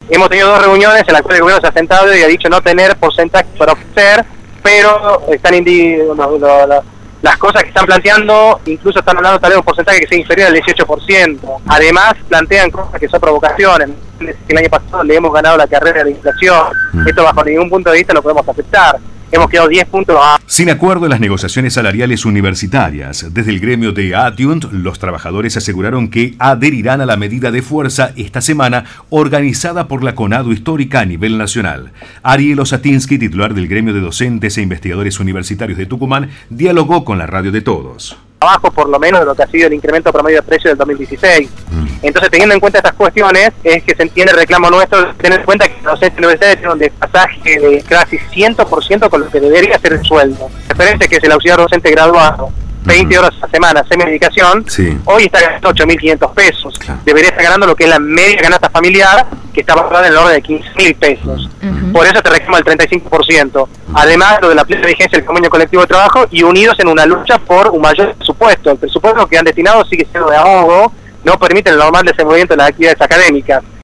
Hemos tenido 2 reuniones en las cuales el gobierno se ha sentado y ha dicho no tener porcentaje para ofrecer, pero están las cosas que están planteando, incluso están hablando tal vez de un porcentaje que sea inferior al 18%. Además, plantean cosas que son provocaciones. El año pasado le hemos ganado la carrera de la inflación. Esto bajo ningún punto de vista lo podemos aceptar. Hemos quedado 10 puntos. Sin acuerdo en las negociaciones salariales universitarias, desde el gremio de Adjunct, los trabajadores aseguraron que adherirán a la medida de fuerza esta semana organizada por la CONADU histórica a nivel nacional. Ariel Osatinsky, titular del gremio de docentes e investigadores universitarios de Tucumán, dialogó con la Radio de Todos. Abajo por lo menos de lo que ha sido el incremento promedio de precio del 2016. Entonces, teniendo en cuenta estas cuestiones, es que se entiende el reclamo nuestro, tener en cuenta que los docentes universitarios tienen un desfasaje de casi 100% con lo que debería ser el sueldo. Referente que es el auxiliar docente graduado, 20 horas a la semana, semidedicación, hoy está ganando 8.500 pesos. Claro. Debería estar ganando lo que es la media canasta familiar, que está valorada en el orden de 15.000 pesos. Por eso te reclama el 35%. Además, lo de la plena vigencia del convenio colectivo de trabajo y unidos en una lucha por un mayor presupuesto. El presupuesto que han destinado sigue siendo de ahogo, no permite el normal desenvolvimiento de las actividades académicas.